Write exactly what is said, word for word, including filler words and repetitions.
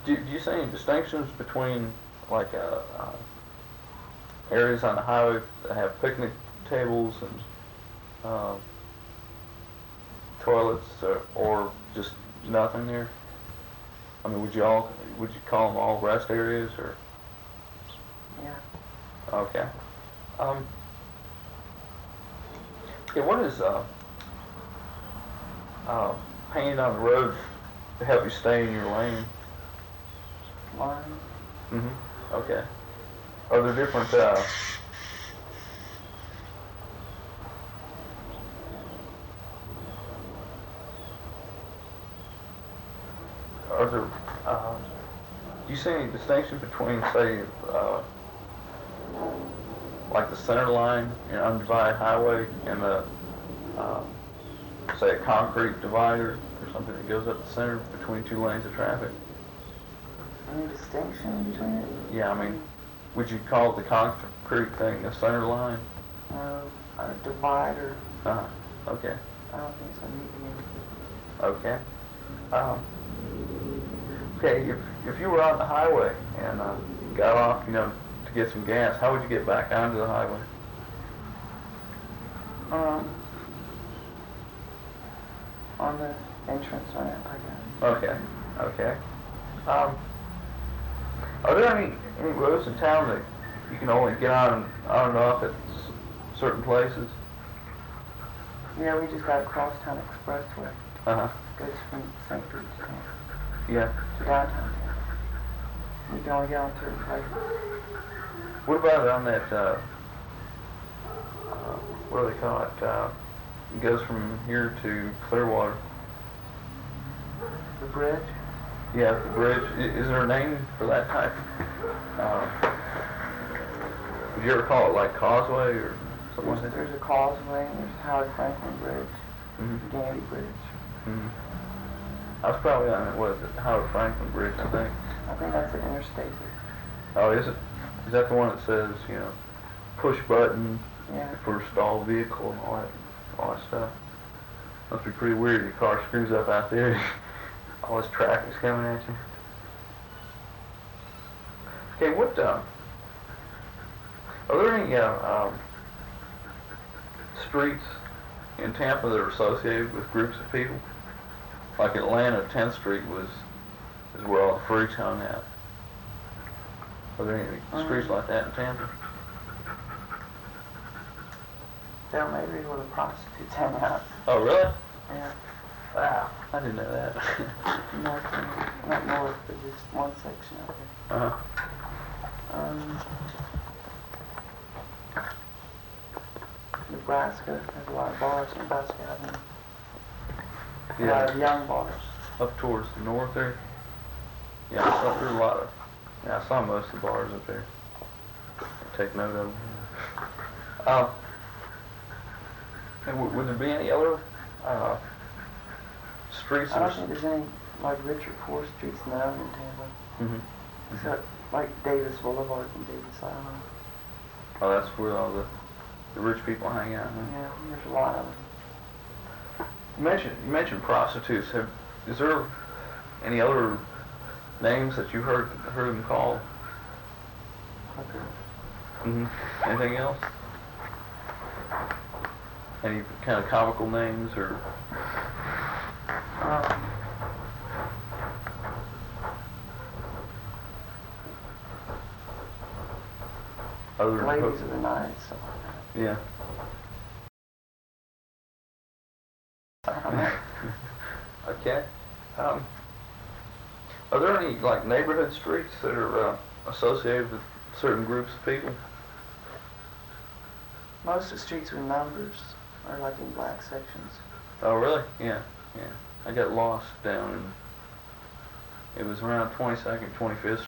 Do, do you see any distinctions between like uh, uh, areas on the highway that have picnic tables and uh, toilets, or, or just nothing there? I mean, would you all would you call them all rest areas, or? Yeah. Okay. Um. Yeah. What is uh, uh, painting on the road to help you stay in your lane? Line. Mm-hmm. Okay. Are there different uh, are there uh, do you see any distinction between, say, uh, like the center line in undivided highway and the uh, say a concrete divider or something that goes up the center between two lanes of traffic? Any distinction between it? Yeah, I mean, would you call the concrete thing a center line? No, or divider. Uh, okay. I don't think so. Okay. Um, okay, if, if you were on the highway and uh, got off, you know, to get some gas, how would you get back onto the highway? Um, on the entrance ramp, I guess. Okay, okay. Um, are there any, any roads in town that you can only get on, on and off at s- certain places? Yeah, we just got a crosstown expressway. Uh-huh. Goes from Saint Pete's town Yeah. to downtown town. We can only get on certain places. What about on that, uh, uh, what do they call it? Uh, it goes from here to Clearwater. The bridge? Yeah, the bridge. I, is there a name for that type? Uh, would you ever call it like Causeway or something like There's, that? there's a causeway, and there's Howard Franklin Bridge, Mm-hmm. Gandy Bridge. Mm-hmm. I was probably on, what is it, Howard Franklin Bridge, I think. I think that's the interstate. Oh, is it? Is that the one that says, you know, push button Yeah. for stalled vehicle and all that, all that stuff? Must be pretty weird. Your car screws up out there. All this traffic's coming at you. Okay, what, uh, are there any, uh, um, streets in Tampa that are associated with groups of people? Like Atlanta, tenth Street was, is where all the freaks hung out. Are there any streets like that in Tampa? Down maybe where the prostitutes hang out. Oh, really? Yeah. Wow, I didn't know that. North, and- not north, but just one section of it. Uh-huh. Um, Nebraska has a lot of bars in Nebraska Avenue. A lot of Yeah, young bars. up towards the north there. Yeah, I saw, there's a lot of, yeah, I saw most of the bars up there. Take note of them. Uh, and w- would there be any other, uh, streets I that don't think there's any, like, Richard Fourth Street's known in Tampa, Mm-hmm. except, like, Davis Boulevard and Davis Island. Oh, that's where all the, the rich people hang out, huh? Yeah, there's a lot of them. You mentioned, you mentioned prostitutes. Have, is there any other names that you heard, heard them called? Hooker. Mm-hmm. Anything else? Any kind of comical names or? Um, Other than Ladies hook- of the Night, stuff like that. Yeah. I don't know. Okay. Um, are there any like neighborhood streets that are uh, associated with certain groups of people? Most of the streets with numbers are like in black sections. Oh, really? Yeah, yeah. I got lost down in, it was around twenty-second, twenty-fifth